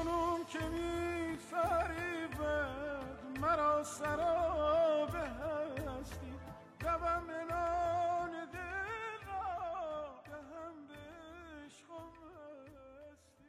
کنون که می فریبد مرا سراب هستی، دوم منان دل را دهم به عشق و مستی.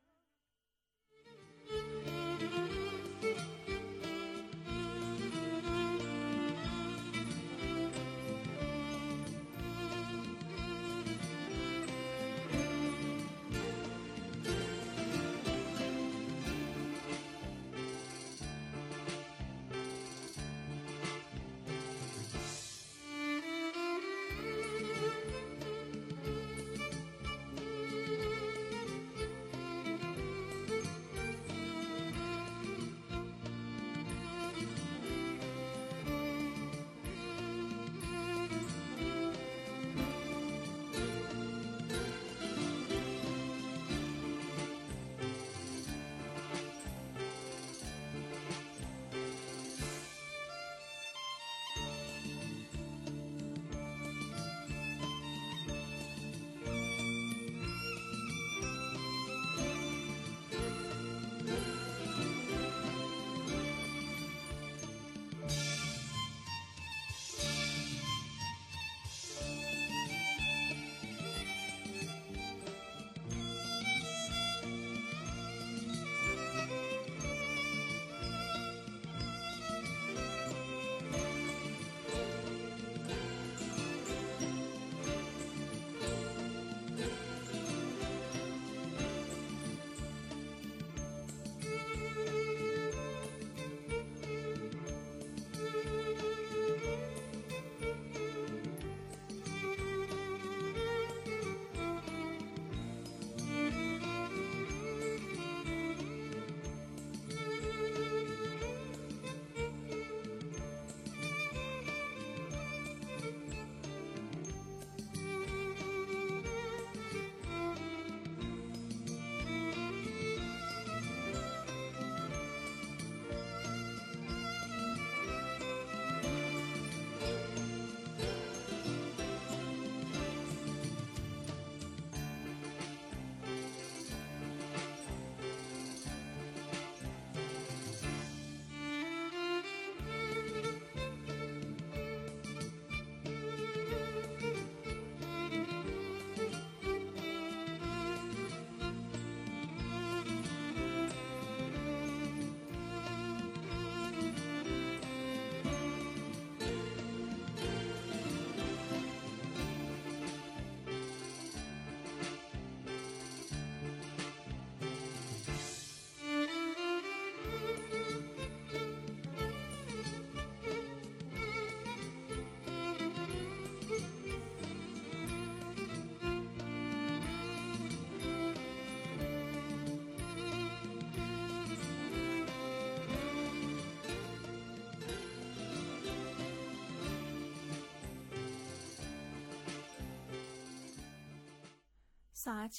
ساعت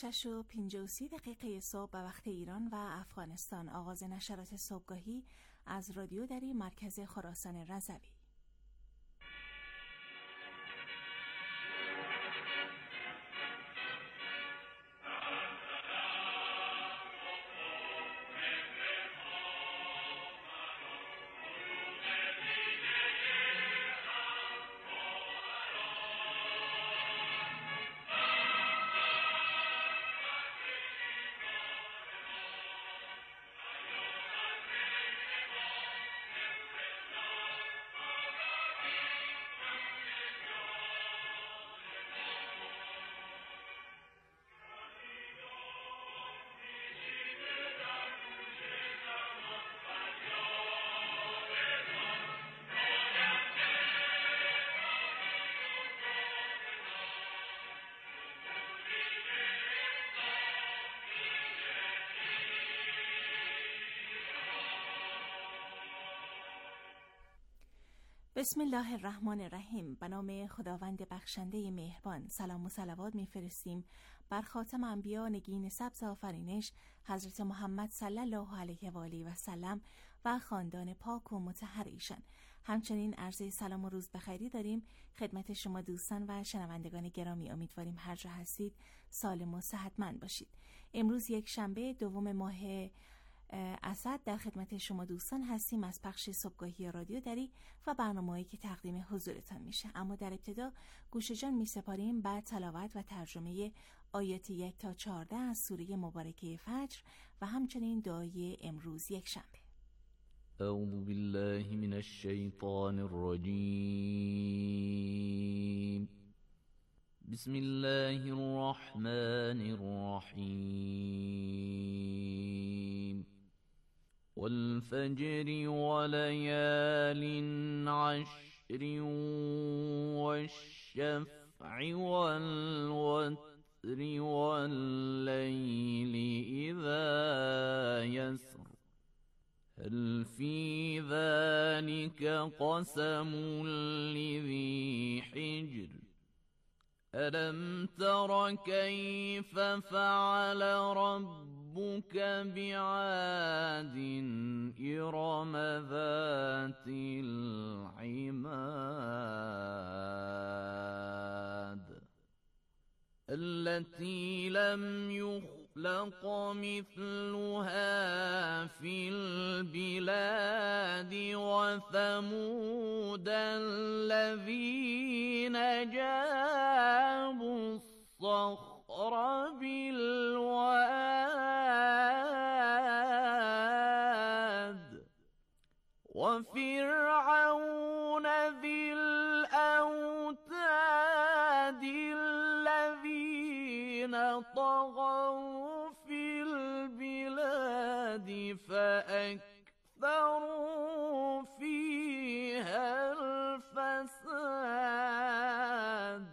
6:53 صبح به وقت ایران و افغانستان. آغاز نشرات صبحگاهی از رادیو دری مرکز خراسان رضوی. بسم الله الرحمن الرحیم. به نام خداوند بخشنده مهربان. سلام و صلوات میفرستیم بر خاتم انبیا، نگین سبز آفرینش حضرت محمد صلی الله علیه و آله و سلم و خاندان پاک و مطهر ایشان. همچنین عرض سلام و روز بخیری داریم خدمت شما دوستان و شنوندگان گرامی. امیدواریم هر جا هستید سالم و صحتمند باشید. امروز یک شنبه دوم ماه اسد در خدمت شما دوستان هستیم از پخش صبحگاهی رادیو دری و برنامه‌ای که تقدیم حضورتان میشه. اما در ابتدا گوش جان میسپاریم به تلاوت و ترجمه آیات 1 تا 14 از سوره مبارکه فجر و همچنین دعای امروز یکشنبه. اعوذ بالله من الشیطان الرجیم. بسم الله الرحمن الرحیم. والفجر وليال عشر والشفع والوتر والليل إذا يسر هل في ذلك قسم لذي حجر ألم تر كيف فعل ربك بعاد إرم ذات العماد التي لم يخلق مثلها في البلاد وثمود الذين جابوا الصخر بالواد وفرعون ذي الأوتاد الذين طغوا في البلاد فأكثروا فيها الفساد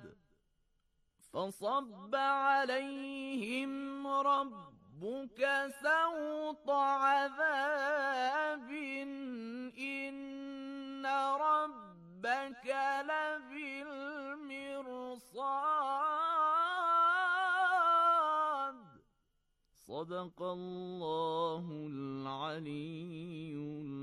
فصب عليهم ربك سوط عذاب إن ربك لبالمرصاد صدق الله العلی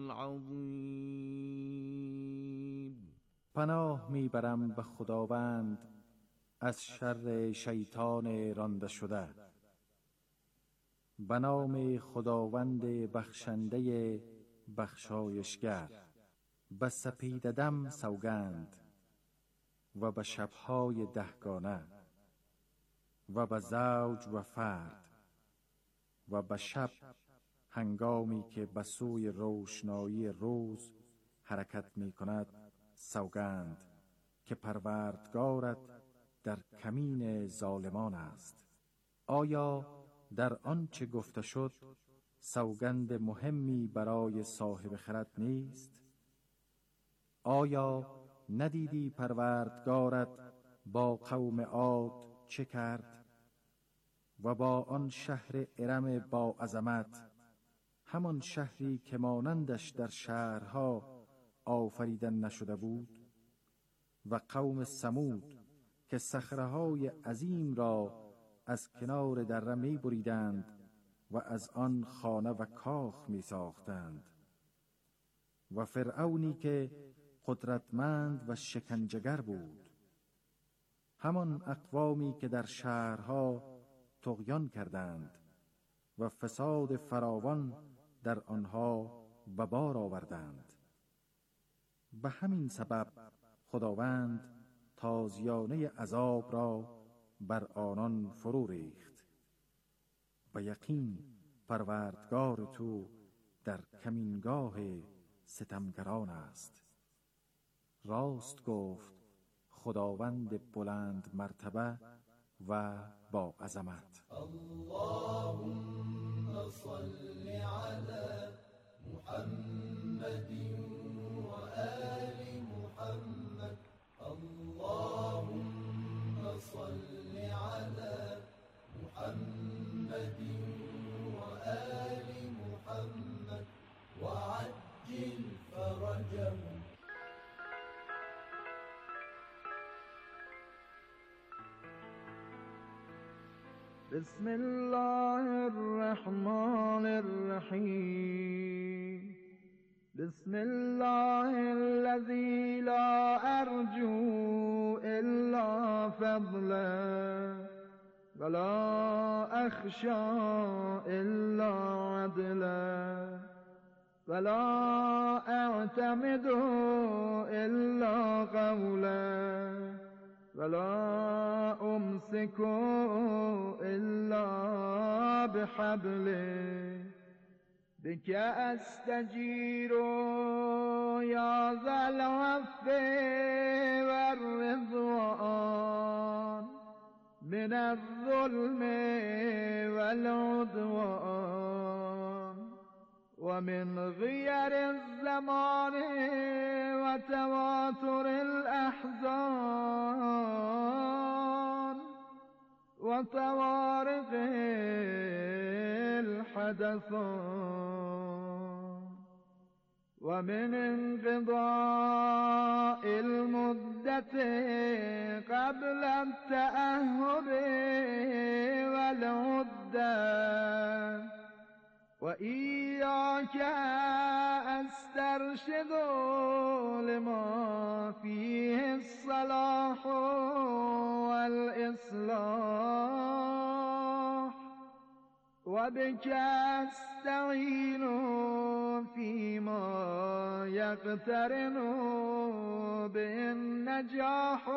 العظیم. پناه میبرم به خداوند از شر شیطان رانده شده. به نام خداوند بخشنده بخشایشگر. به سپید دم سوگند و به شبهای دهگانه و به زوج و فرد و به شب هنگامی که به سوی روشنایی روز حرکت می کند سوگند که پروردگارت در کمین ظالمان است. آیا در آنچه گفته شد سوگند مهمی برای صاحب خرد نیست؟ آیا ندیدی پروردگارت با قوم عاد چه کرد و با آن شهر ارم با عظمت، همان شهری که مانندش در شهرها آفریدن نشده بود، و قوم ثمود که صخره‌های عظیم را از کنار دره می بریدند و از آن خانه و کاخ می ساختند، و فرعونی که قدرتمند و شکنجه‌گر بود، همان اقوامی که در شهرها طغیان کردند و فساد فراوان در آنها به بار آوردند. به همین سبب خداوند تازیانه عذاب را بر آنان فرو ریخت. به یقین پروردگار تو در کمینگاه ستمگران است. راست گفت خداوند بلند مرتبه و با عظمت. اللهم صل على محمد و آل محمد. اللهم صل على محمد و آل محمد و عجل فرجهم. بسم الله الرحمن الرحیم. بسم الله الذي لا أرجو إلا فضله ولا أخشى إلا عدله ولا أعتمد إلا قوله ولا أمسك إلا بحبله بك أستجير يا ذا العفو والرضوان من الظلم والعدوان ومن غير الزمان وتواتر الأحزان وطوارق الحدثان ومن انقضاء المدة قبل التأهب والعدة وإياك أسترشد لما فيه الصلاح والإصلاح وبك أستعين فيما يقترن بالنجاح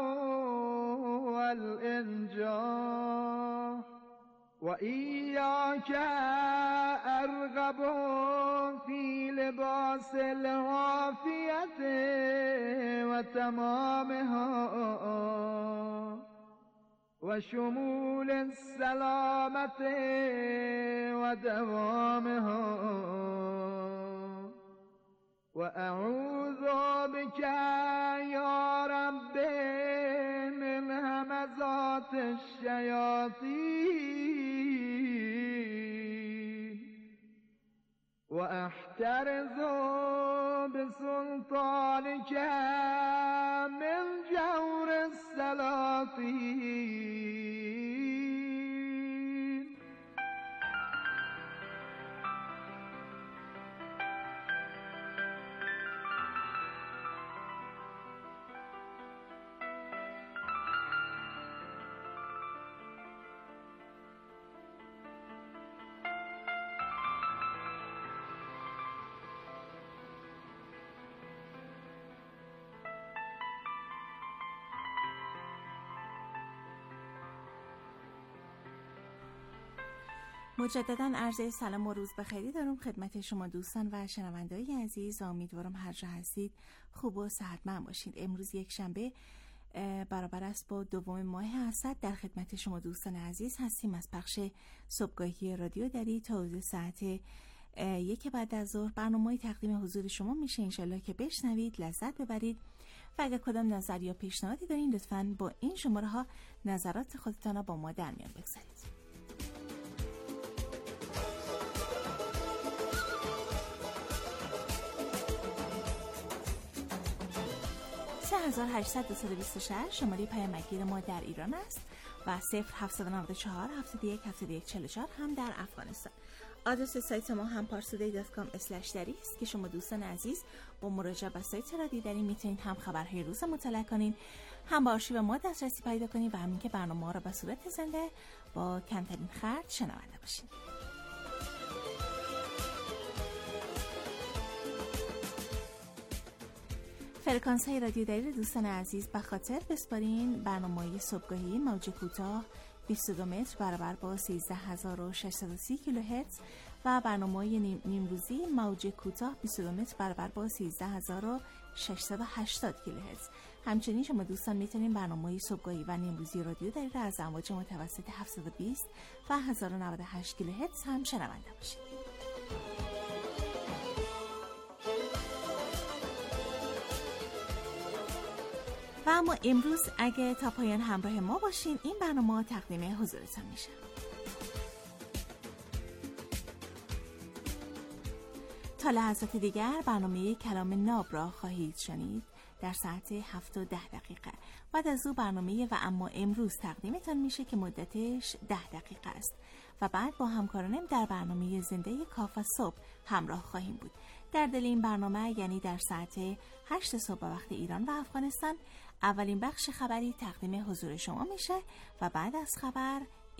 والإنجاح وإياك أرغب في لباس العافية وتمامها وشمول السلامة ودوامها وأعوذ بك يا رب من همزات الشياطين وأحترز بسلطانك من جور السلاطين. مجدداً عرض سلام و روز بخیری دارم خدمت شما دوستان و شنونده‌های عزیز. امیدوارم هر جا هستید خوب و صحتمند باشید. امروز یک شنبه برابر است با 2 ماه اسد. در خدمت شما دوستان عزیز هستیم از پخش صبحگاهی رادیو دری تا حدود ساعت 1 بعد از ظهر. برنامه‌ای تقدیم حضور شما میشه، انشالله که بشنوید، لذت ببرید و اگر کدام نظر یا پیشنهادی دارین لطفاً با این شماره ها نظرات خودتان را با ما در میان بگذارید. شماره پیامگیر ما در ایران است و 0794 71 71 44 هم در افغانستان. آدرس سایت ما هم parstoday.com/dari است که شما دوستان عزیز با مراجعه به سایت رادیو دری میتونید هم خبرهای روز مطالعه کنین، هم با آرشیو ما دسترسی پیدا کنین و همین که برنامه را به صورت زنده با کمترین خرج شنونده باشین. فرکانس های رادیو دری دوستان عزیز به خاطر بسپارین. برنامه صبحگاهی موج کوتاه 22 متر برابر با 13630 کیلوهرتز و برنامه نیمروزی موج کوتاه 22 متر برابر با 13680 کیلوهرتز. همچنین شما دوستان میتونین برنامه صبحگاهی و نیمروزی رادیو دری را از امواج متوسط 720 و 1098 کیلوهرتز هم شنونده باشید. و اما امروز اگه تا پایان همراه ما باشین این برنامه تقدیم حضورتان میشه. تا لحظات دیگر برنامه کلام ناب را خواهید شنید در ساعت 7:10. بعد از او برنامه و اما امروز تقدیمتان میشه که مدتش 10 دقیقه است و بعد با همکارانم در برنامه زنده کاف صبح همراه خواهیم بود. در دل این برنامه یعنی در ساعت 8 صبح به وقت ایران و افغانستان اولین بخش خبری تقدیم حضور شما میشه و بعد از خبر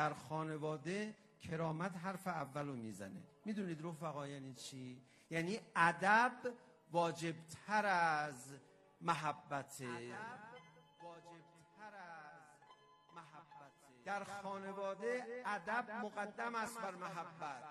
در خانواده کرامت حرف اولو میزنه. میدونید رفقا یعنی چی؟ یعنی ادب واجبتر از محبته. در خانواده ادب مقدم است بر محبت.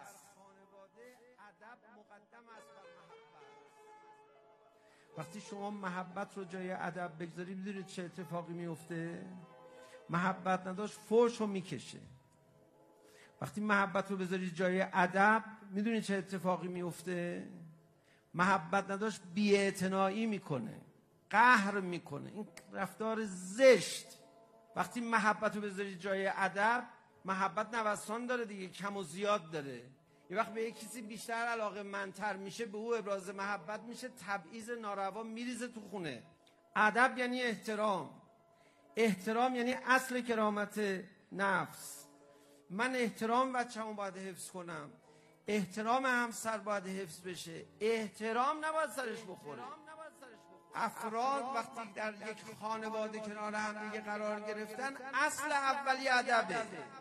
وقتی شما محبت رو جای ادب بگذارید میدونید چه اتفاقی میفته؟ محبت نداشت فحش رو میکشه. وقتی محبت رو بذارید جای ادب میدونید چه اتفاقی میفته؟ محبت نداشت بی‌اعتنایی میکنه، قهر میکنه، این رفتار زشت. وقتی محبت رو بذارید جای ادب، محبت نوسان داره دیگه، کم و زیاد داره. یه وقت به یک کسی بیشتر علاقه منتر میشه، به او ابراز محبت میشه، تبعیض ناروا میریزه تو خونه. ادب یعنی احترام. احترام یعنی اصل کرامت نفس. من احترام بچه‌مو باید حفظ کنم، احترام همسر باید حفظ بشه، احترام نباید سرش بخوره. افراد وقتی در یک خانواده کنار هم دیگه قرار گرفتن، اصل اولی ادبه.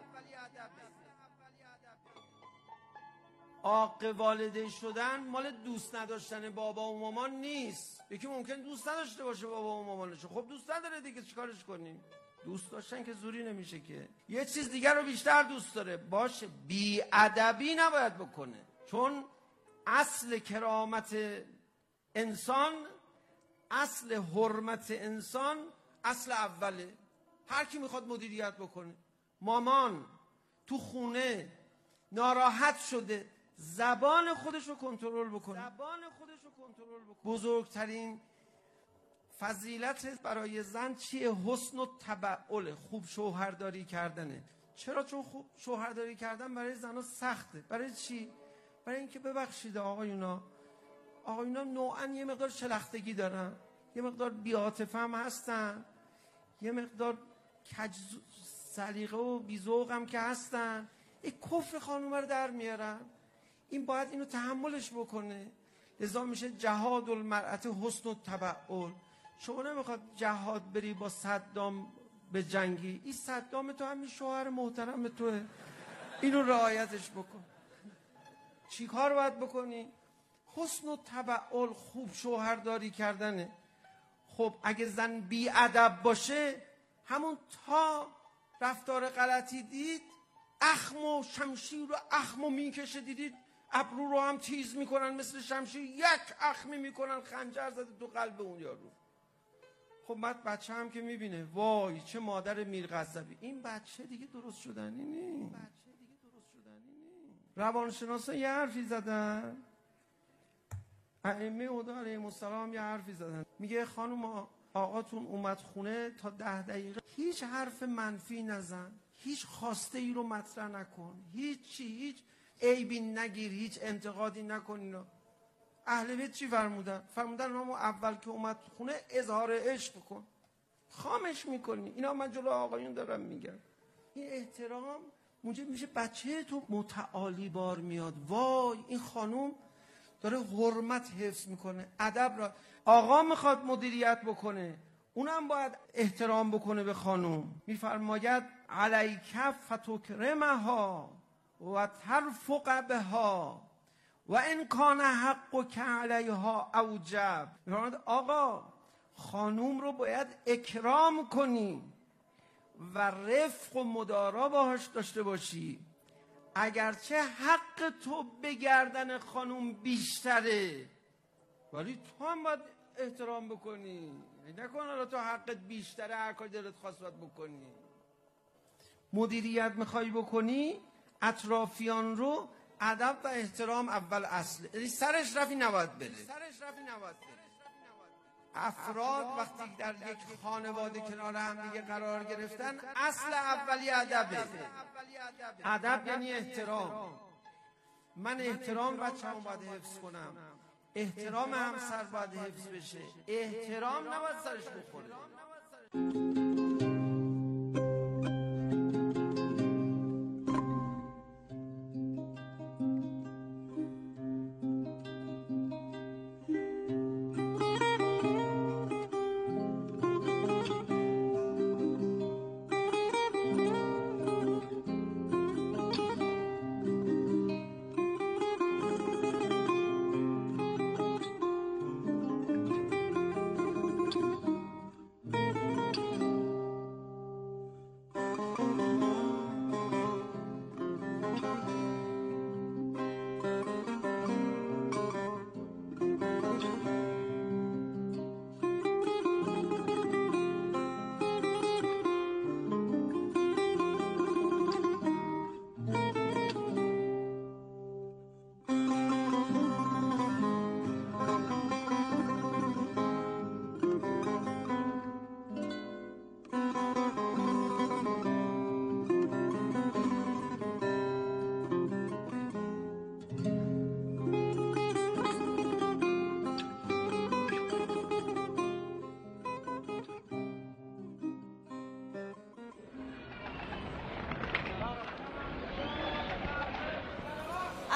عاق والده شدن مال دوست نداشتن بابا و مامان نیست. یکی ممکن دوست نداشته باشه بابا و مامانشو، خب دوست نداره دیگه، چیکارش کنیم؟ دوست داشتن که زوری نمیشه که. یه چیز دیگر رو بیشتر دوست داره، باشه بی ادبی نباید بکنه، چون اصل کرامت انسان، اصل حرمت انسان اصل اوله. هر کی میخواد مدیریت بکنه، مامان تو خونه ناراحت شده، زبان خودش رو کنترل بکنه. بزرگترین فضیلت برای زن چیه؟ حسن و تبعل، خوب شوهرداری کردنه. چرا؟ چون خوب شوهرداری کردن برای زنها سخته. برای چی؟ برای اینکه ببخشید آقایونا نوعا یه مقدار شلختگی دارن، یه مقدار بی‌عاطفه هم هستن، یه مقدار کج سلیقه و بی‌ذوق هم که هستن. این کفر خانوم رو در میارن، این باید اینو تحملش بکنه. لذا میشه جهاد المرأة حسن و تبعل. شما نمیخواد جهاد بری با صدام به جنگی، این صدام تو همین شوهر محترم توه، اینو رعایتش بکن. چی کار باید بکنی؟ حسن و تبعل، خوب شوهرداری کردنه. خب اگه زن بی ادب باشه، همون تا رفتار غلطی دید، اخم و شمشیر و اخمو میکشه، دیدید ابرو رو هم تیز میکنن مثل شمشیر، یک اخمی میکنن، خنجر زده تو قلب اون یارو. خب بعد بچه هم که میبینه وای چه مادر میرغضبی، این بچه دیگه درست شدنی نیست. روانشناسا یه حرفی زدن، ائمه هدی علیهم السلام یه حرفی زدن، میگه خانم آقاتون اومد خونه، تا 10 دقیقه هیچ حرف منفی نزن، هیچ خواسته ای رو مطرح نکن، هیچ عیبی نگیر، هیچ انتقادی نکن. اینا اهل بیت چی فرمودن؟ فرمودن همون اول که اومد خونه اظهار عشق کن. خامش میکنی. اینا من جلو آقایون دارم میگم. این احترام موجب میشه بچه تو متعالی بار میاد. وای این خانوم داره حرمت حفظ میکنه، ادب را. آقا میخواد مدیریت بکنه، اونم باید احترام بکنه به خانوم. میفرماید علیک فتکرمها و ترفق بها و ان کان حقک علیها اوجب. میفرماید آقا خانوم رو باید اکرام کنی و رفق و مدارا باهاش داشته باشی، اگرچه حق تو به گردن خانوم بیشتره، ولی تو هم باید احترام بکنی. نکن حالا تو حقت بیشتره هر کاری دلت خواست باید بکنی. مدیریت میخوای بکنی اطرافیان رو، ادب و احترام اول اصله، سرش رفی نباید بره. افراد وقتی در یک خانواده کنار هم دیگه قرار گرفتن، اصل اولی ادبه. ادب یعنی احترام. من احترام بچه‌مو باید حفظ کنم، احترام همسر باید حفظ بشه، احترام نباید سرش بخوره.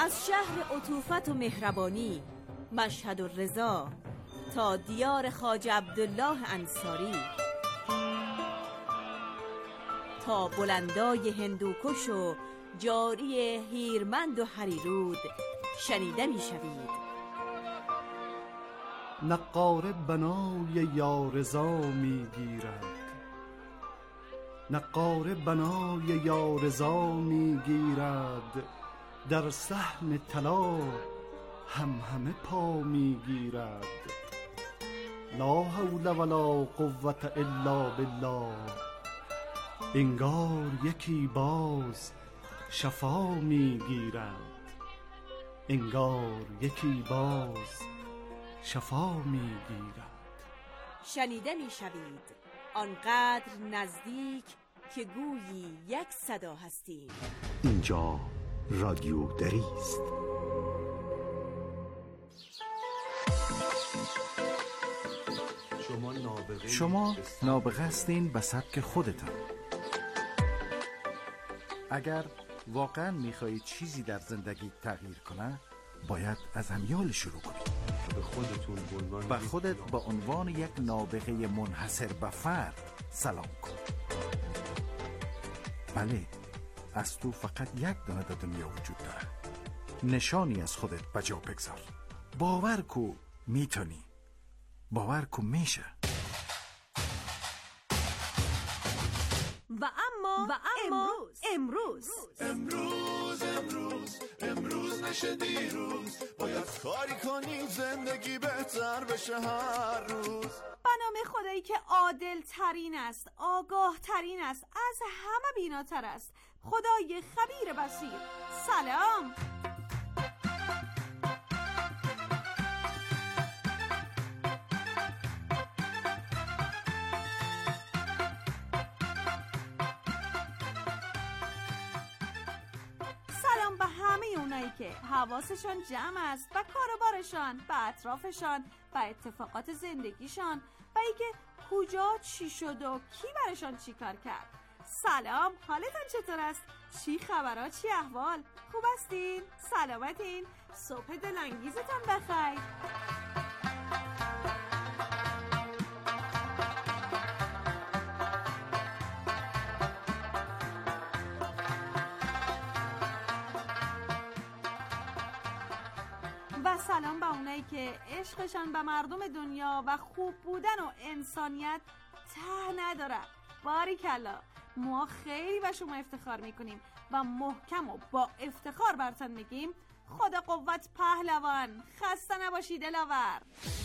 از شهر عطوفت و مهربانی مشهد و رضا تا دیار خواجه عبدالله انصاری، تا بلندای هندوکش و جاری هیرمند و هریرود شنیده می شوید. نقاره بنای یارضا می گیرد، نقاره بنای یارضا می گیرد، در صحن طلا همه پا می گیرد. لا حول ولا قوة الا بالله، انگار یکی باز شفا می گیرد، انگار یکی باز شفا می گیرد. شنیده می شوید آنقدر نزدیک که گویی یک صدا هستیم. اینجا رادیو دری است. شما نابغه هستین به سبک خودتان. اگر واقعا میخواهید چیزی در زندگی تغییر کنه، باید از همیال شروع کنید. به خودت به عنوان یک نابغه منحصر به فرد سلام کن. بله، از تو فقط یک دانه در دنیا وجود داره. نشانی از خودت بجا بگذار. باور کو میتونی، باور کو میشه. و اما امروز نشه دیروز، باید کاری کنیم زندگی بهتر بشه هر روز. به نام خدایی که عادل ترین است، آگاه ترین است، از همه بیناتر است، خدای خبیر بصیر. سلام. سلام به همه اونایی که حواسشان جمع است و کاروبارشان، به اطرافشان، به اتفاقات زندگیشان و اینکه کجا چی شد و کی برشان چی کار کرد. سلام، حالتان چطور است؟ چی خبرها؟ چی احوال؟ خوب هستین؟ سلامتین؟ صبح دلانگیزتان بخیر. و سلام به اونایی که عشقشان به مردم دنیا و خوب بودن و انسانیت ته نداره. باریکلا، ما خیلی به شما افتخار میکنیم و محکم و با افتخار برتان میگیم خدا قوت پهلوان. خسته نباشید دلاور.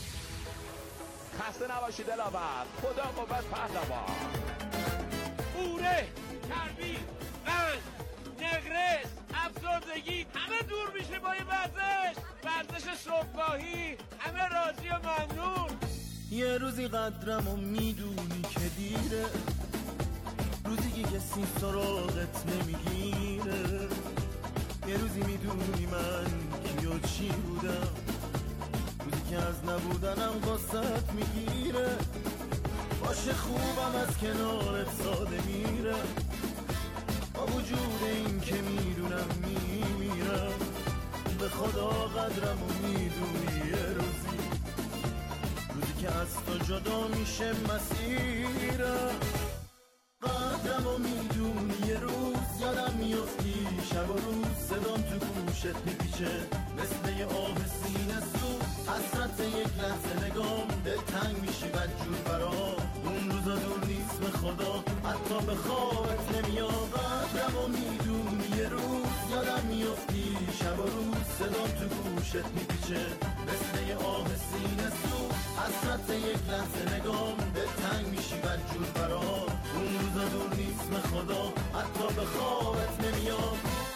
خسته نباشید دلاور. خدا قوت پهلوان. اوره، چربی، قند، نقرس، افسردگی همه دور میشه با این ورزش صبحگاهی. همه راضی و ممنون. یه روزی قدرمو میدونی که دیره، روزی که کسی سراغت نمیگیره. یه روزی میدونی من کی و چی بودم، روزی که از نبودنم قصت میگیره. باشه خوبم از کنارت ساده میره، با وجود این که میدونم میمیرم. به خدا قدرمو میدونی یه روزی که از تو جدا میشه مسیرم. قدرمو میدونی یه روز یادم میافتی، شب و روز صدام تو گوشت میپیچه مثل یه آه سینه سو. حسرت یک لحظه نگام دلتنگ میشی بدجور برا. اون روزا دور نیست به خدا، حتی به خوابت نمیاد. قدرمو میدونی یه روز یادم میافتی، شب و روز صدام تو گوشت میپیچه مثل یه آه سینه سو. حسرت یک لحظه نگام دلتنگ میشی بدجور برا. اون روزا دور نیست به خدا، حتی به خوابت نمیاد.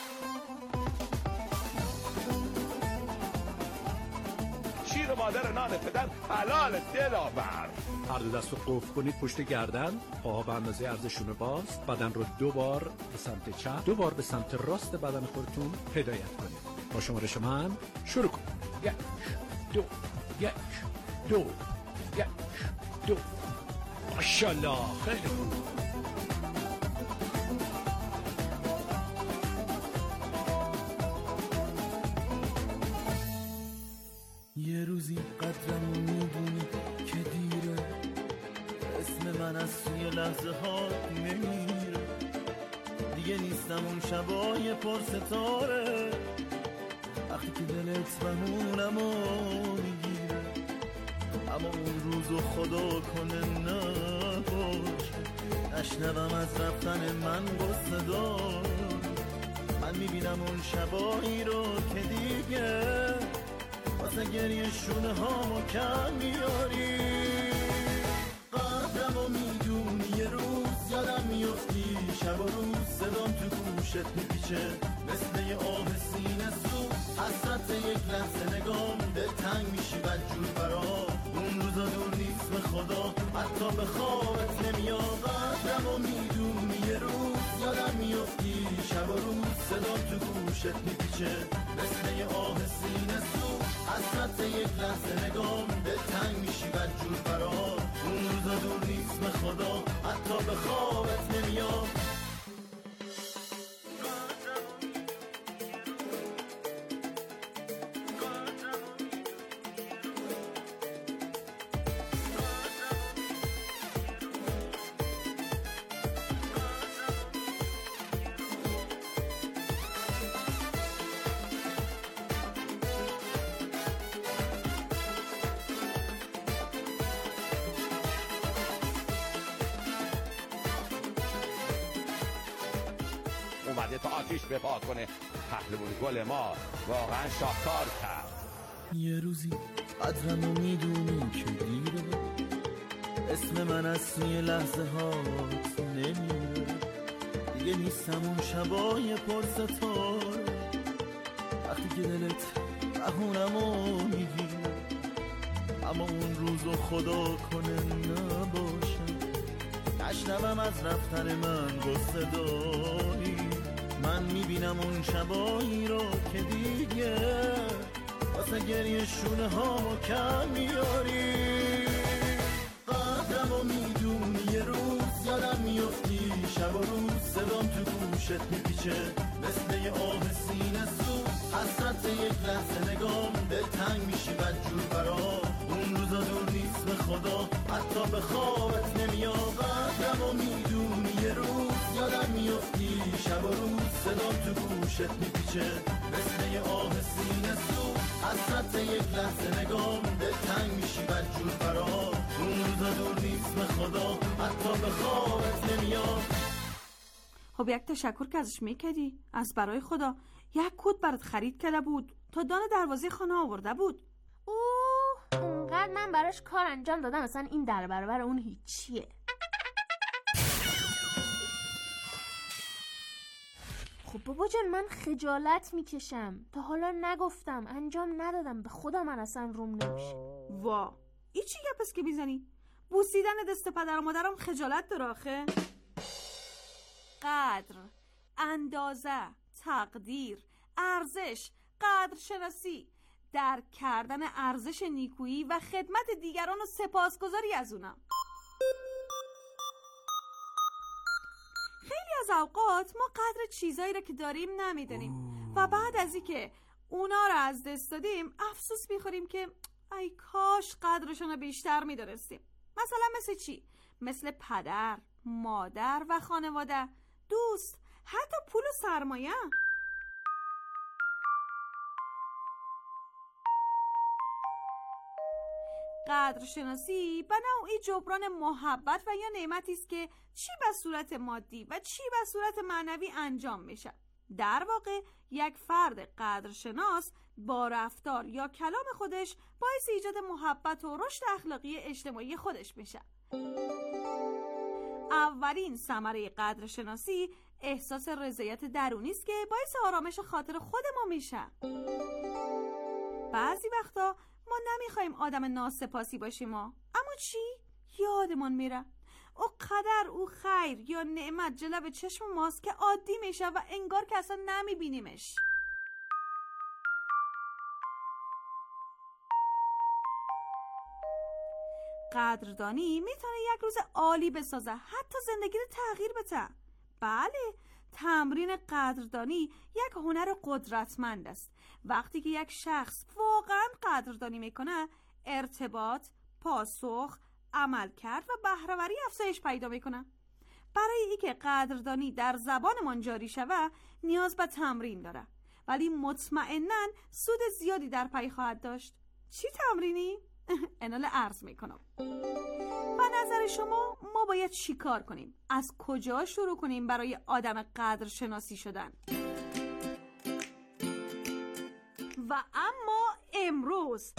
شیر مادر نان پدر حلال دلاور. هر دو دست رو قفل کنید پشت گردن، پاها به اندازه عرضشون باز، بدن رو 2 بار به سمت چپ، 2 بار به سمت راست بدن خودتون هدایت کنید. با شمارش من شروع کنید. 1 2 1 2 1 2. ماشاءالله، خیلی خوب. لحظه ها نمیره. دیگه نیستم اون شبای پر ستاره، وقتی که دلت بهونمو میگیره. اما اون روزو خدا کنه نباش، نشنوم از رفتن من غصه دار. من میبینم اون شبایی رو که دیگه واسه گریه شونه هامو کم میاری. قدرمو میدونی یه روز یادم میفتی، شب و روز صدام تو گوشت میپیچه مثل یه آب سینه سوز. حسرت یک لحظه نگام دلتنگ میشی بدجور برا. اون روزا دور نیست به خدا، حتی به خوابت نمیاد. قدرمو میدونی یه روز یادم میفتی، شب و روز صدام تو گوشت میپیچه مثل یه آب سینه سوز. حسرت یک لحظه نگام دلتنگ میشی بدجور برا. اون روزا دور نیست به خدا، حتی به خوابت نمیاد. اومده تا آتیش بپا کنه. پهلوان گل ما واقعا شاهکار کرد. یه روزی قدرمو میدونی که دیره، اسم من از توی لحظه هات نمیره. دیگه نیستم اون شبای پر ستاره، وقتی که دلت بهونمو میگیره. اما اون روزو خدا کنه نباشه، نشنوم از رفتن من غصه داری. من میبینم اون شبایی رو که دیگه واسه گریه شونه هامو کم میاری. قدرمو میدونی یه روز یادم میفتی، شب و روز صدام تو گوشت میپیچه مثل یه آب سینه سوز. حسرت یک لحظه نگام دلتنگ میشی بدجور برا. اون روزا دور نیست به خدا، حتی به خوابت نمیاد. قدرمو میدونی یه روز یادم میفتی، شب و روز صدام تو گوشت میپیچه مثل یه آب سینه سوز. حسرت یک لحظه نگام دلتنگ میشی بدجور برا. اون روزا دور نیست به خدا، حتی به خوابت نمیاد. خب یک تشکر که ازش میکردی. از برای خدا یک کت برات خرید کرده بود تا دان دروازه خانه آورده بود. اونقدر من براش کار انجام دادم، مثلا این در برابر اون هیچیه. خب بابا جان من خجالت میکشم، تا حالا نگفتم، انجام ندادم، به خدا من اصلا روم نمیشه. وا این چی گپس که میزنی؟ بوسیدن دست پدر و مادرم خجالت داره آخه؟ قدر، اندازه، تقدیر، ارزش، قدر شناسی، درک کردن ارزش نیکویی و خدمت دیگران و سپاسگزاری از اونم. خیلی از اوقات ما قدر چیزایی را که داریم نمیدونیم و بعد از این که اونا را از دست دادیم افسوس میخوریم که ای کاش قدرشون رو بیشتر میدونستیم. مثلا مثل چی؟ مثل پدر، مادر و خانواده، دوست، حتی پول و سرمایه. قدرشناسی به نوعی جبران محبت و یا نعمتی است که چی به صورت مادی و چی به صورت معنوی انجام میشه. در واقع یک فرد قدرشناس با رفتار یا کلام خودش باعث ایجاد محبت و رشد اخلاقی اجتماعی خودش میشه. اولین ثمره قدرشناسی احساس رضایت درونی است که باعث آرامش خاطر خود ما میشه. بعضی وقتا ما نمیخوایم آدم ناسپاسی باشیم اما چی؟ یادمون میره او قدر، او خیر یا نعمت جلوه چشم ماست که عادی میشه و انگار که اصلا نمیبینیمش. قدردانی میتونه یک روز عالی بسازه، حتی زندگی رو تغییر بده. بله، تمرین قدردانی یک هنر قدرتمند است. وقتی که یک شخص واقعا قدردانی میکنه، ارتباط، پاسخ، عملکرد و بهره‌وری افزایش پیدا میکنه. برای اینکه قدردانی در زبانمان جاری شود نیاز به تمرین داره، ولی مطمئناً سود زیادی در پی خواهد داشت. چی تمرینی؟ انال عرض میکنم. به نظر شما ما باید چی کار کنیم؟ از کجا شروع کنیم برای آدم قدرشناسی شدن؟ و اما امروز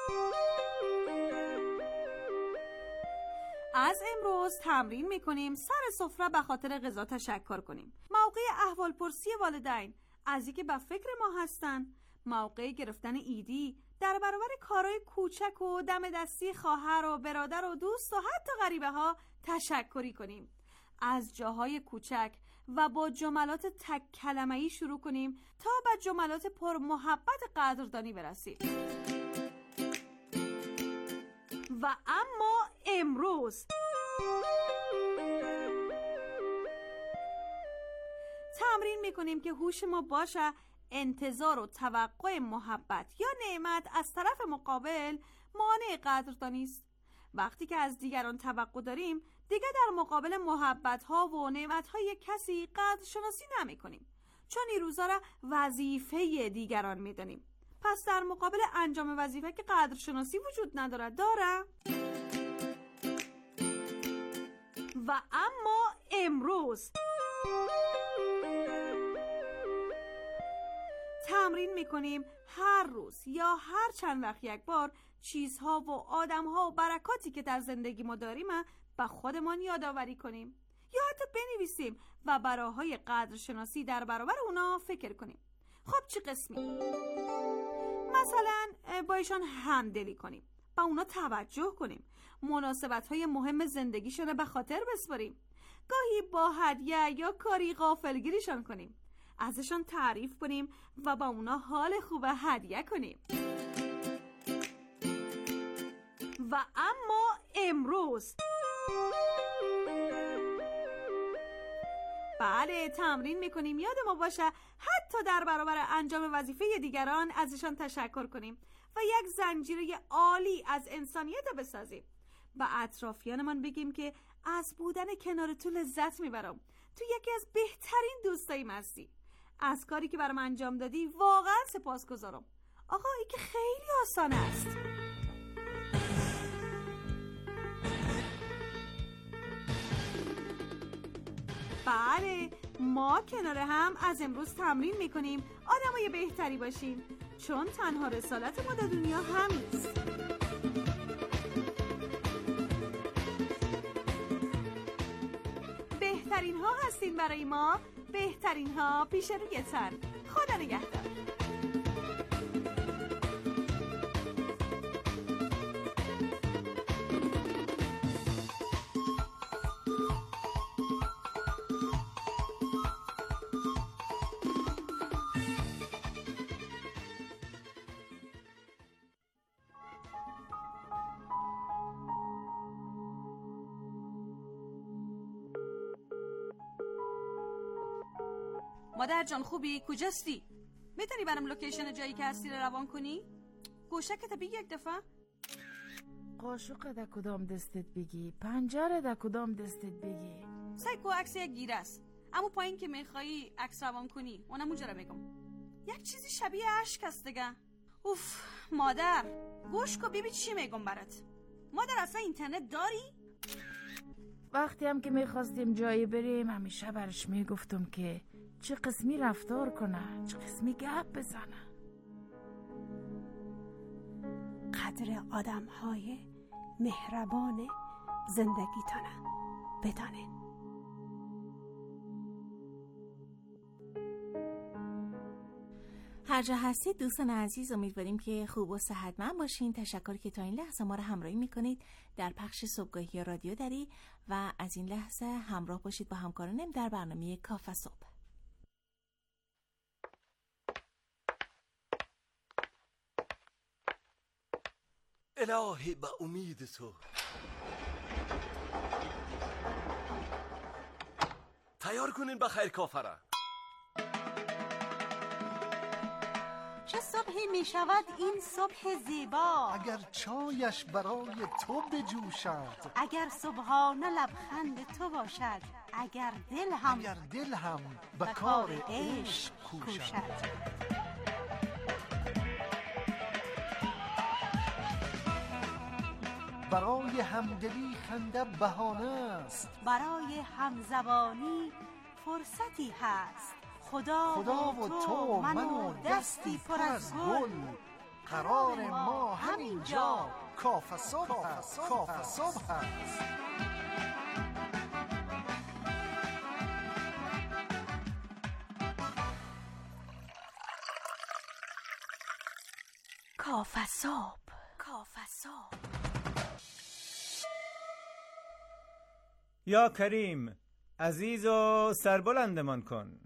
تمرین میکنیم سر سفره به خاطر غذا تشکر کنیم. موقع احوالپرسی والدین از اینکه به فکر ما هستن، موقع گرفتن ایدی در برابر کارهای کوچک و دم دستی خواهر و برادر و دوست و حتی غریبه ها تشکری کنیم. از جاهای کوچک و با جملات تک کلمه‌ای شروع کنیم تا به جملات پر محبت قدردانی برسیم. و اما امروز تمرین میکنیم که هوش ما باشه انتظار و توقع محبت یا نعمت از طرف مقابل مانع قدردانی است. وقتی که از دیگران توقع داریم دیگه در مقابل محبت ها و نعمت های کسی قدرشناسی نمی کنیم، چون این روزا را وظیفه دیگران می دانیم. پس در مقابل انجام وظیفه که قدرشناسی وجود نداره داره. و اما امروز تمرین میکنیم هر روز یا هر چند وقت یک بار چیزها و آدمها و برکاتی که در زندگی ما داریم به خودمان یادآوری کنیم یا حتی بنویسیم و براهای قدرشناسی در برابر اونا فکر کنیم. خب چه قسمی؟ مثلا با ایشان همدلی کنیم، با اونا توجه کنیم، مناسبت‌های مهم زندگیشون به خاطر بسپاریم، گاهی با هدیه یا کاری غافلگیریشان کنیم، ازشان تعریف کنیم و با اونا حال خوب هدیه کنیم. و اما امروز بله تمرین میکنیم یاد ما باشه حتی در برابر انجام وظیفه دیگران ازشان تشکر کنیم و یک زنجیره عالی از انسانیت بسازیم. و اطرافیانمان بگیم که از بودن کنار تو لذت میبرم، تو یکی از بهترین دوستاییم هستی، از کاری که برام انجام دادی واقعا سپاسگزارم. آقا این که خیلی آسان است. بله ما کنار هم از امروز تمرین میکنیم آدمای بهتری باشیم، چون تنها رسالت ما در دنیا همینست. بهترین ها هستین برای ما، بهترین ها پیش رویتن. خدا نگهدار. مادر جان خوبی؟ کجاستی؟ میتونی برام لوکیشن جایی که هستی رو روان کنی؟ گوشکت بگی یک دفعه؟ قاشق در کدام دستت بگی؟ پنجره در کدام دستت بگی؟ سایکو عکس یک گیره است، اما پایین که میخوایی عکس روان کنی اونم اونجا رو میگم. یک چیزی شبیه اشک است دیگه. اوف مادر گوش کن ببین چی میگم برات. مادر اصلا اینترنت داری؟ وقتی هم که میخواستیم جایی بریم همیشه برش میگفتم که چه قسمی رفتار کنه، چه قسمی گپ بزنه. قدر آدم‌های مهربان زندگیتونه بدانین. هر جا هستید دوستان عزیز امیدواریم که خوب و صحتمند باشین. تشکر که تا این لحظه ما رو همراهی میکنید در پخش صبحگاهی رادیو دری و از این لحظه همراه باشید با همکارانم در برنامه کافه صبح. الهی به امید تو تیار کنین به خیر کافره. چه صبحی می شود این صبح زیبا، اگر چایش برای تو بجوشد، اگر صبحانه لبخند تو باشد، اگر دل هم به کار عشق کوشد. برای همدلی خنده بهانه است، برای همزبانی فرصتی هست. خدا و تو من و دستی پر از گل، قرار ما همینجا کافه صبح است. کافه صبح. یا کریم، عزیز و سربلندمان کن.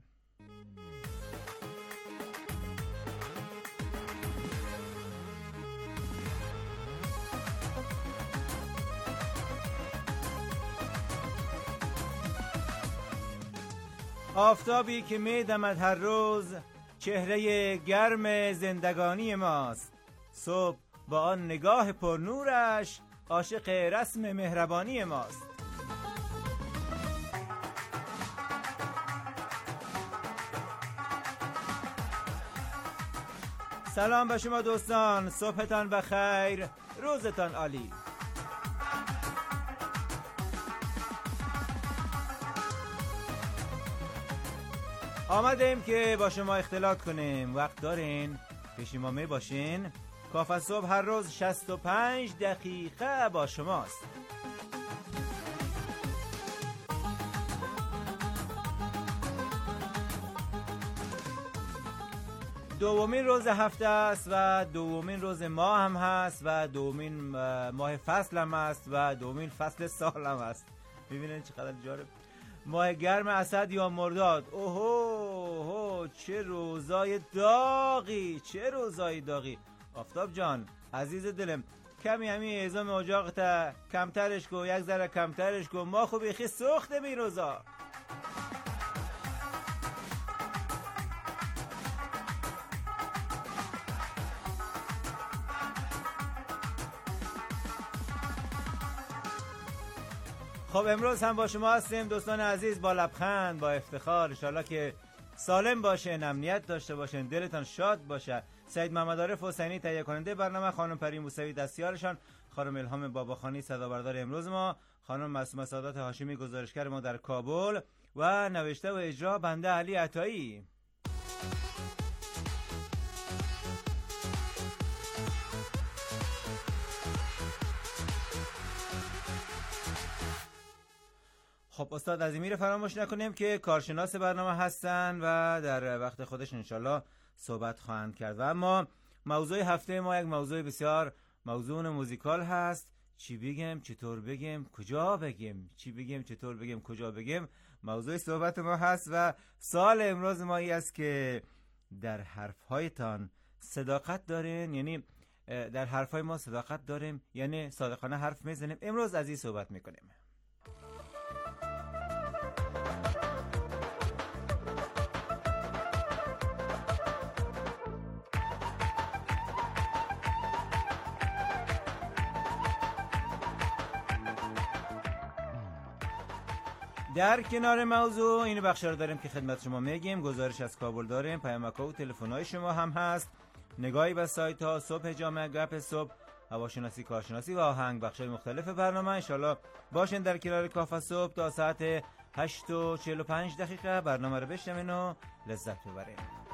آفتابی که می دمد هر روز، چهره گرم زندگانی ماست. صبح با آن نگاه پرنورش عاشق رسم مهربانی ماست. سلام به شما دوستان، صبحتان بخیر، روزتان عالی. آمدیم که با شما اختلاط کنیم. وقت دارین؟ پیش ما می باشین؟ کافه صبح هر روز 65 دقیقه با شماست. دومین روز هفته است و دومین روز ماه هم هست و دومین ماه فصل هم هست و دومین فصل سال هم هست. ببینید چقدر جالب. ماه گرم اسد یا مرداد. اوهو چه روزای داغی. آفتاب جان عزیز دلم، کمی همین اعزام اجاقت کمترش کو، یک ذره کمترش کو، ما خو بیخی سوخته می روزا. خب امروز هم با شما هستیم دوستان عزیز، با لبخند، با افتخار. انشالله که سالم باشین، امنیت داشته باشین، دلتان شاد باشه. سید محمد عارف حسینی تهیه کننده برنامه، خانم پری موسوی دستیارشان، خانم الهام باباخانی صدابردار امروز ما، خانم معصومه سعادت هاشمی گزارشگر ما در کابل و نوشته و اجرا بنده علی عطایی. خب استاد عظیمی رو فراموش نکنیم که کارشناس برنامه هستن و در وقت خودش انشالله صحبت خواهند کرد. و اما موضوع هفته ما یک موضوع بسیار موضوع موزیکال هست. چی بگم، چطور بگم، کجا بگم، موضوع صحبت ما هست و سوال امروز ما این است که در حرفهایتان صداقت دارین؟ یعنی در حرفهای ما صداقت داریم، یعنی صادقانه حرف میزنیم؟ امروز از این صحبت میکنیم. در کنار موضوع این بخش رو داریم که خدمت شما میگیم. گزارش از کابل داریم، پیامک و تلفن‌های شما هم هست، نگاهی به سایت ها، صبح جامعه، گپ صبح، هواشناسی، کارشناسی و آهنگ، بخش‌های مختلف برنامه. انشالله باشین در کنار کافه صبح تا ساعت 8:45 برنامه رو بشنوین و لذت ببرین.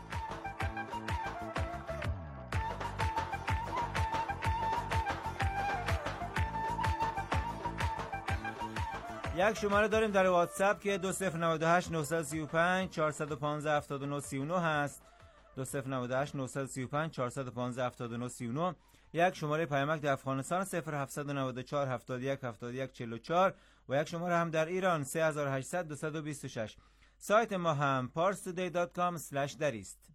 یک شماره داریم در واتساپ که 2098 935 415 7939 هست. 2098 935 415 7939. یک شماره پیامک در افغانستان 0794 71 71 44 و یک شماره هم در ایران 3800 226. سایت ما هم parstoday.com/dari است.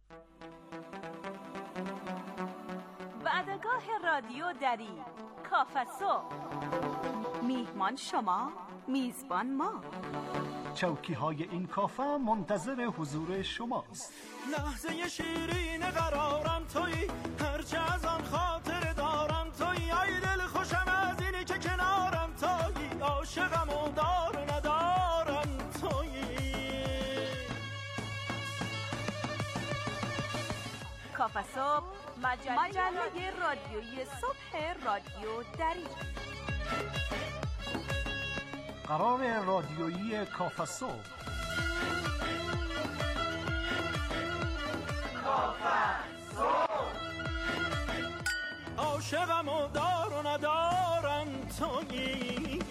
وعدگاه رادیو دری، کافه صبح. میهمان شما، میزبان ما. چوکی های این کافه منتظر حضور شماست. لحظه شیرین قرارم تویی، هرچه از آن خاطر دارم تویی. ای دل خوشم از اینی که کنارم تویی، عاشقم و دار ندارم تویی. کافه صبح، مجله رادیویی صبح رادیو دری. قرار رادیویی کافه صبح. کافه صبح. عاشقم و دار و ندارم تویی.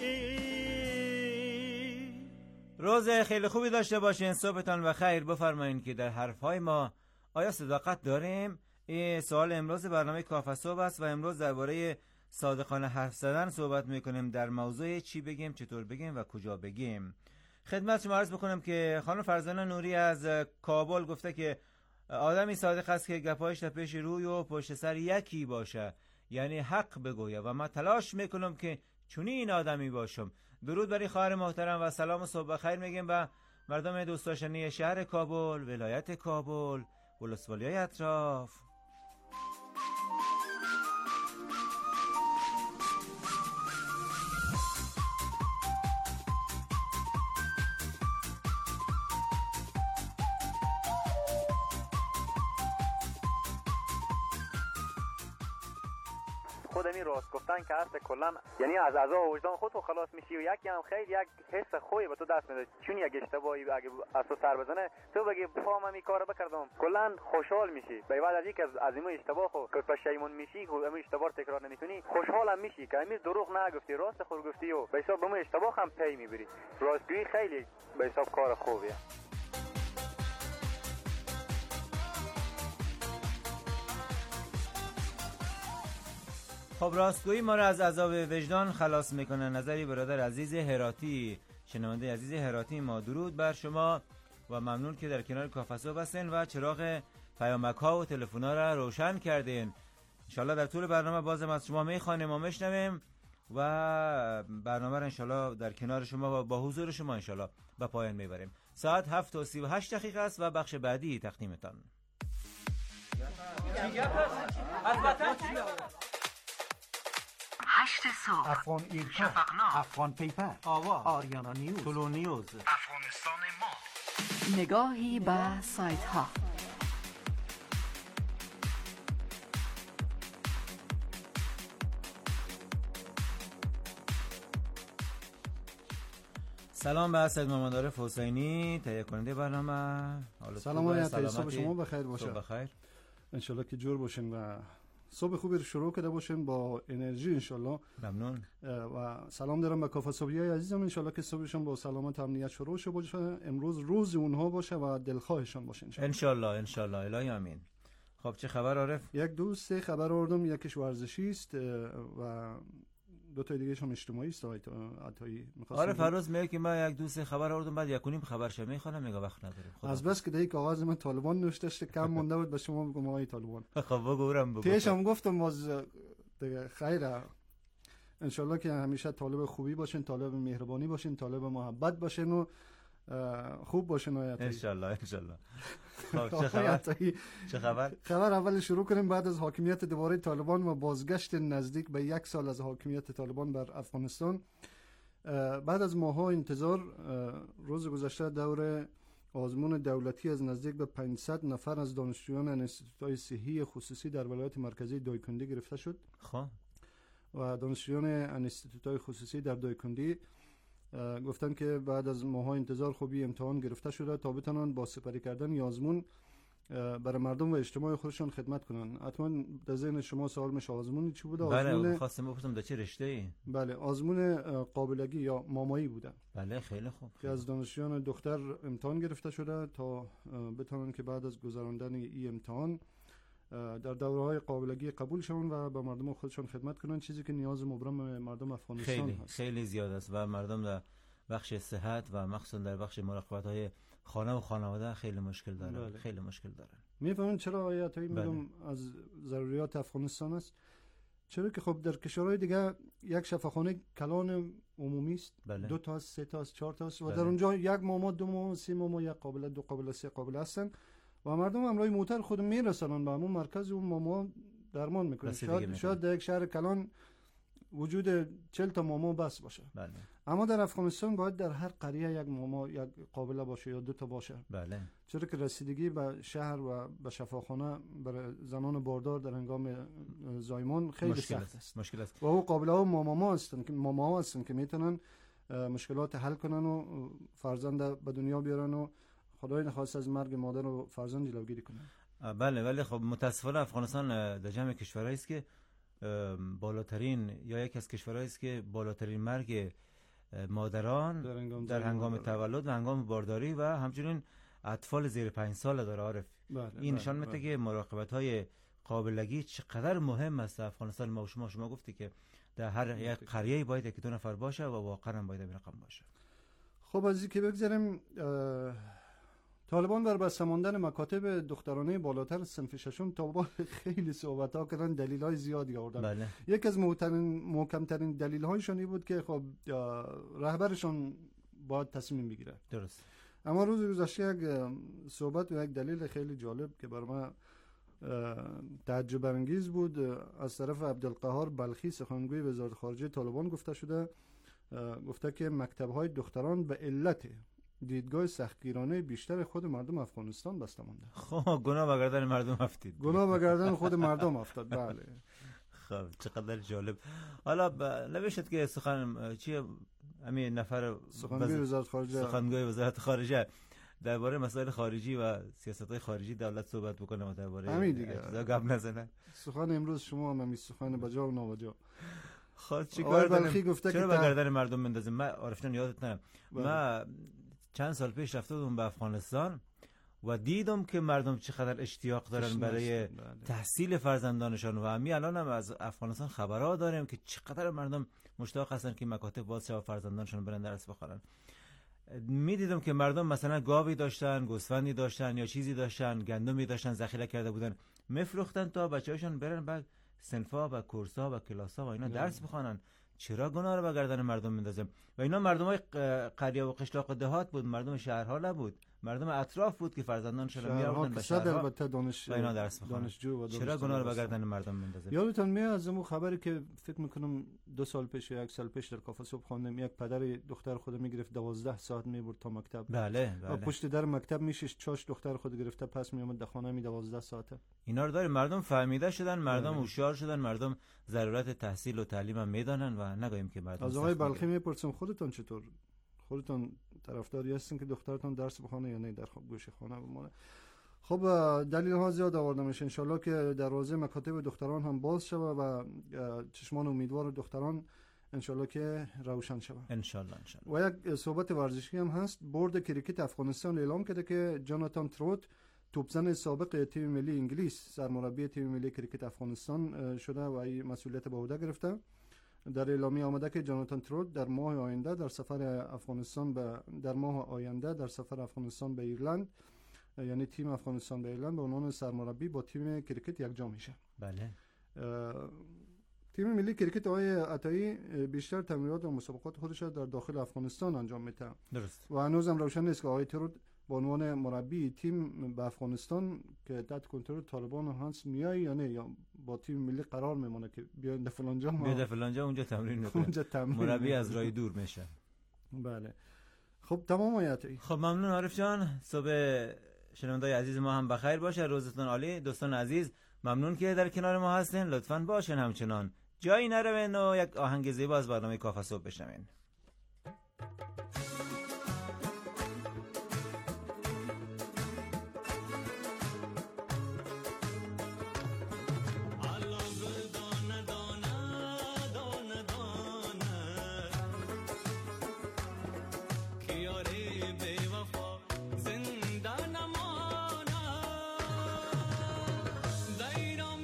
روز خیلی خوبی داشته باشین. صبحتان و خیر. بفرمایید که در حرفهای ما آیا صداقت داریم؟ این سوال امروز برنامه کافه صبح است و امروز درباره صادقانه حرف زدن صحبت میکنیم. در موضوع چی بگیم، چطور بگیم و کجا بگیم. خدمت شما عرض بکنم که خانم فرزانه نوری از کابل گفته که آدمی صادق است که گپایش در پیش روی و پشت سر یکی باشه، یعنی حق بگویه و من تلاش میکنم که چنین آدمی باشم. درود برای خواهر محترم و سلام و صبح خیر میگیم به مردم دوست داشتنی شهر کابل، ولایت کابل، ولسوالی‌های اطراف. خود این راست گفتن که هست کلا یعنی از عذاب وجدان خود تو خلاص میشی و یکی هم خیلی یک حس خوبی به تو دست میده. چون یک اشتباهی اگه از تو سر بزنه تو بگی فهم این کارو بکردم، کلا خوشحال میشی. به بعد از اینکه از این اشتباه خو پشیمون میشی و این اشتباه تکرار نمیکنی، خوشحالم میشی که همین دروغ نگفتی، راست خود گفتی و به حساب به اشتباه هم پی میبری. راستگویی خیلی به حساب کار خوبیه. خب راستگویی ما را از عذاب وجدان خلاص میکنه. نظری برادر عزیز هراتی، شنونده عزیز هراتی ما، درود بر شما و ممنون که در کنار کافه صبح هستین و چراغ پیامک ها و تلفن ها را روشن کردین. انشالله در طول برنامه بازم از شما میخوانیم و میشنویم و برنامه را انشالله در کنار شما و با حضور شما انشالله به پایان میبریم. ساعت 7:38 است و بخش بعدی تقدیمتان. 8 صبح، افغان ایرکا، شفقنامه، افغان پیپر، آوا، آریانا نیوز، طلو نیوز، افغانستان ما. نگاهی به سایت ها. سلام به اسد محمدعارف حسینی، تهیه کننده برنامه. سلام علیکم، صبح شما بخیر باشه. صبح بخیر. انشالله که جور باشین و صبح خوبی رو شروع کرده باشین با انرژی انشالله. ممنون. و سلام دارم به کافه صبحیای عزیزم، انشالله که صبحشون با سلامت و امنیت شروع شه باشه. امروز روز اونها باشه و دلخواهشان باشه انشالله. انشالله الهی آمین. خب چه خبر عارف؟ یک دو سه خبر آوردم، یکیش ورزشی است و دو تا دیگه هم اجتماعی است. عطایی عارف هر روز میگه که من یک دو سه خبر آوردم، بعد یک و نیم خبرش میخونم میگه وقت نداریم. از بس که دیگه کاغذ من طالبان نوشته کم مونده بود به شما میگم آقای طالبان. خب بگورم پیشم گفتم باز دیگه خیره. انشالله که همیشه طالب خوبی باشین، طالب مهربانی باشین، طالب محبت باشین و خوب باشین. انشالله انشالله. خب چه خبر؟ خبر اول شروع کنیم. بعد از حاکمیت دوباره طالبان و بازگشت نزدیک به 1 سال از حاکمیت طالبان بر افغانستان، بعد از ماها انتظار، روز گذشته دور آزمون دولتی از نزدیک به 500 نفر از دانشجویان انستیتوت‌های صحی خصوصی در ولایت مرکزی دایکندی گرفته شد. خب و دانشجویان انستیتوت‌های خصوصی در دایکندی گفتن که بعد از ماها انتظار خوبی امتحان گرفته شده تا بتونن با سپری کردن یا آزمون برای مردم و اجتماع خودشون خدمت کنن. حتما در ذهن شما سوال میشه آزمون چی بوده؟ بله خواستم بپرسم در چه رشته‌ای؟ بله آزمون قابلگی یا مامایی بوده. بله خیلی خوب. که از دانشجویان دختر امتحان گرفته شده تا بتونن که بعد از گذراندن این امتحان در دوره‌های قابلگی قبول شون و به مردم خودشون خدمت کنن، چیزی که نیاز مبرم مردم افغانستان هست. خیلی زیاد است و مردم در بخش صحت و مخصوصا در بخش مراقبت‌های خانه و خانواده خیلی مشکل دارن. بله. خیلی مشکل دارن. میفهمین چرا آیاتایی میگم از ضروریات افغانستان است؟ چرا که خب در کشورهای دیگه یک شفاخانه کلان عمومی است، بله. 2 تا 3 تا 4 تا است و بله. در اونجا یک ماما 2 ماما 3 ماما یک قابله 2 قابله 3 قابله هستن و مردم امرای موتر خود میرسونن به همون مرکز اون ماما درمان میکنن. شاید در یک شهر کلان وجود 40 تا ماما بس باشه. بله. اما در افغانستان باید در هر قریه یک ماما یک قابله باشه یا 2 تا باشه. بله. چرا که رسیدگی به شهر و به شفاخانه برای زنان باردار در هنگام زایمان خیلی سخت است. مشکل است. و او قابله ها ماما هستن که میتونن مشکلات حل کنن و فرزند به دنیا بیارن و خدای نخواست از مرگ مادر و فرزند جلوگیری کنن. بله، ولی خب متاسفانه افغانستان در جمع کشورهایی است که بالاترین یا یک از کشورهایی است که بالاترین مرگ مادران در هنگام تولد و هنگام بارداری و همچنین اطفال زیر 5 سال داره. عارف این نشان میده که مراقبت‌های قابلگی چقدر مهم است در افغانستان. ما شما گفتی که در هر یک قریه باید 1-2 نفر باشه و واقعا باید این رقم باشه. خب از اینکه بگذاریم طالبان بر بسته ماندن مکاتب دخترانه بالاتر صنف ششم تا با خیلی صحبت‌ها کردن، دلیل‌های زیادی آوردن. بله. یک از محکم‌ترین دلیل‌هایشون این بود که خب رهبرشون باید تصمیم بگیره. درست. اما روز گذشته یک صحبت و یک دلیل خیلی جالب که بر من تعجب انگیز بود از طرف عبدالقهار بلخی سخنگوی وزارت خارجه طالبان گفته شده، گفته که مکتب‌های دختران به علت دیدگاه سختگیرانه بیشتر خود مردم افغانستان بسته مانده. خب گناه به گردن مردم افتید. گناه به گردن خود مردم افتاد. بله. خب چقدر جالب. حالا نوشت که سخن چیه همین نفر سخنگوی وزارت خارجه درباره مسائل خارجی و سیاست‌های خارجی دولت صحبت بکنه و درباره همین دیگه گپ نزنه. سخن امروز شما هم همین سخن بجا و نابجا. خب چیکار کنیم؟ چرا به گردن مردم بندازیم؟ من عارفجان یادت نه من چند سال پیش رفته بودم به افغانستان و دیدم که مردم چقدر اشتیاق دارن برای تحصیل فرزندانشان و همین الان هم از افغانستان خبرها داریم که چقدر مردم مشتاق هستن که مکاتب باز شه و فرزندانشان برن درس بخونن. میدیدم که مردم مثلا گاوی داشتن، گوسفندی داشتن یا چیزی داشتن، گندمی داشتن ذخیره کرده بودن، میفروختن تا بچه‌هاشون برن بعد صنفا و کورس‌ها و کلاس‌ها و اینا درس بخونن. چرا گناه رو به گردن مردم میندازیم؟ و اینا مردمای قریه و قشلاق و دهات بود، مردم شهرها نبود، مردم اطراف بود که فرزندانشون رو میآوردن به شهرها و اینا درس بخونن. چرا گناه رو به گردن مردم میندازیم؟ یادتون میاد از اون خبری که فکر میکنم 2 سال پیش یا 1 سال پیش در کافه صبح خواندم، یک پدر دختر خود میگرفت 12 ساعت میبرد تا مکتب. بله. و پشت در مکتب میشش چاش دختر خود گرفته پس میومد در خانه 12 ساعته. اینا رو داریم. مردم فهمیده شدن، مردم هوشیار شدن، مردم ضرورت تحصیل و تعلیم هم میدانن و نگویم که مردم. از آقای بلخی میپرسم خودتون چطور؟ خودتون طرفداری هستین که دخترتون درس بخونه یا نه در گوشه خانه بمونه؟ خب دلیل ها زیاد آورده میشه. انشالله که دروازه مکاتب دختران هم باز شود و چشمان امیدوار دختران انشالله که روشن شود. انشالله. و یک صحبت ورزشی هم هست. بورد کریکت افغانستان اعلام کرده که جاناتان تروت توپزن سابق تیم ملی انگلیس سرمربی تیم ملی کریکت افغانستان شده و این مسئولیت به عهده گرفته. در اعلامیه آمده که جاناتان تروت در ماه آینده در سفر افغانستان به ایرلند، یعنی تیم افغانستان به ایرلند به عنوان سرمربی با تیم کریکت یکجا میشه. بله. تیم ملی کریکت آقای عطایی بیشتر تمرینات و مسابقات خودش در داخل افغانستان انجام میده. درست. و هنوزم روشن نیست که آقای تروت به عنوان مربی تیم به افغانستان که تحت کنترل طالبان هست میای یا نه، یا با تیم ملی قرار میمونه که بیاین فلانجا اونجا تمرین میکنه. مربی از راه دور میشه. بله. خب تمام آیاتی. خب ممنون عارف جان. صبح شنوندای عزیز ما هم بخیر باشه، روزتون عالی. دوستان عزیز ممنون که در کنار ما هستین، لطفاً باشین همچنان جایی نروین و یک آهنگ زیبا از برنامه کافه صبح بشنوین.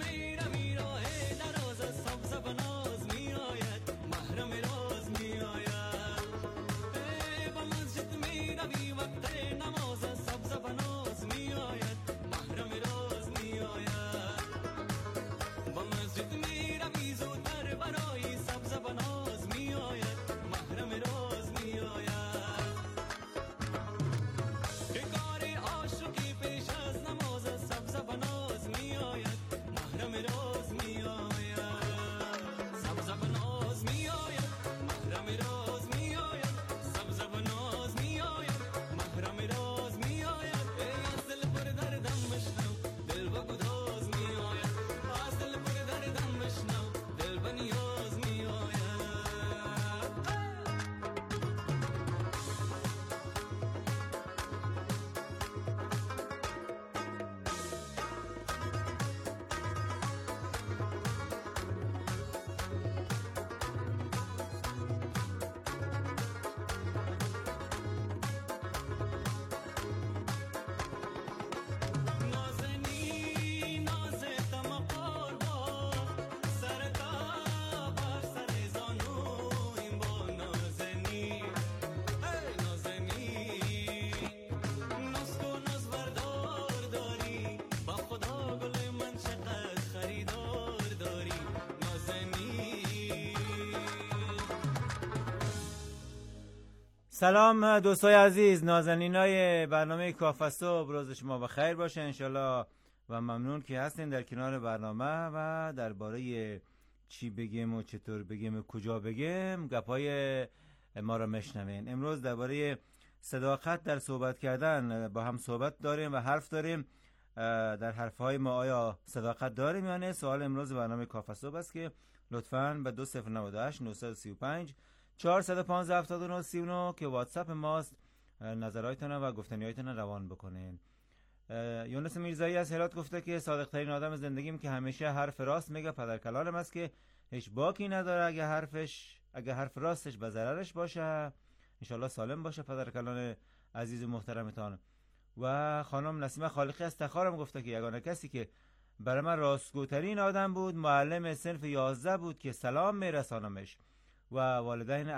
محرم راز می آید سلام دوستای عزیز، نازنینای برنامه کافه صبح، روز شما بخیر باشه انشالله و ممنون که هستین در کنار برنامه و درباره چی بگیم و چطور بگیم و کجا بگیم گپای ما را مشنوین. امروز درباره صداقت در صحبت کردن با هم صحبت داریم و حرف داریم. در حرفهای ما آیا صداقت داریم یا نه؟ سوال امروز برنامه کافه صبح است که لطفاً به 2098 935 415 79 39 که واتساپ ماست نظراتتون و گفتنیاتتون روان بکنین. یونس میرزایی از هرات گفته که صادق ترین آدم زندگیم که همیشه حرف راست میگه، پدر کلانم است که هیچ باکی نداره اگه حرف راستش به ضررش باشه. انشالله سالم باشه پدر کلان عزیز و محترمتان. و خانم نسیمه خالقی از تخارم گفته که یگانه کسی که برای من راستگوترین آدم بود معلم صنف 11 بود که سلام میرسانمش و والدین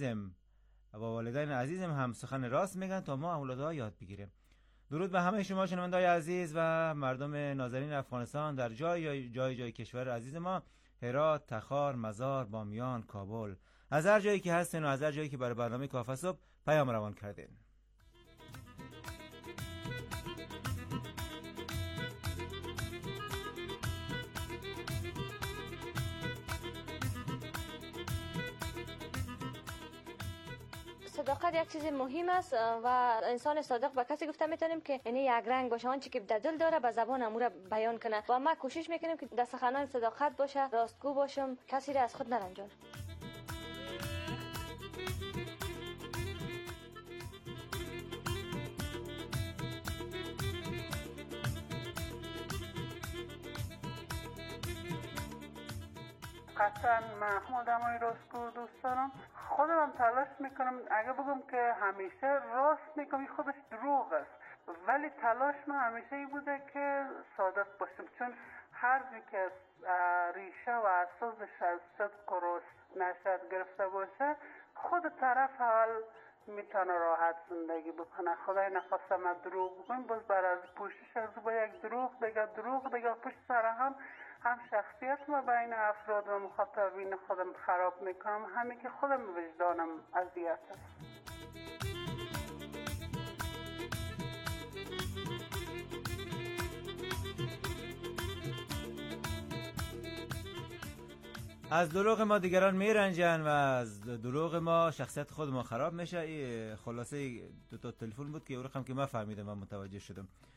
عزیزم هم سخن راست میگن تا ما اولادها یاد بگیریم. درود به همه شما شنونده‌های عزیز و مردم نازنین افغانستان در جای کشور عزیز ما، هرات، تخار، مزار، بامیان، کابل، از هر جایی که هستین و از هر جایی که برای برنامه کافه صبح پیام روان کردین. صداقت یک چیز مهم است و انسان صادق به کسی گفته میتونیم که یعنی یک رنگ باشه، آنچه که در دل داره به زبان امور بیان کنه و ما کوشش میکنیم که در سخنان صداقت باشه، راستگو باشم، کسی را از خود نرنجانم. قطعا محمود امای راستگو دوست دارم. خودم هم تلاش میکنم اگه بگم که همیشه راست میگم خودش دروغ است، ولی تلاش من همیشه ای بوده که صادق باشم، چون هر جایی که ریشه و اساسش از صدق و راست نشد گرفته باشه خود طرف اول میتونه راحت زندگی بکنه. خدای نخواسته من دروغ بگم باز بعد از پوشش از با یک دروغ دیگه پشت سر هم شخصیت ما بین افراد و مخاطبین خودم خراب میکنم، همین که خودم وجدانم اذیت است. از دروغ ما دیگران میرنجن و از دروغ ما شخصیت خود ما خراب میشه. خلاصه دو تا تلفن بود که اون رقم که من فهمیدم، من متوجه شدم.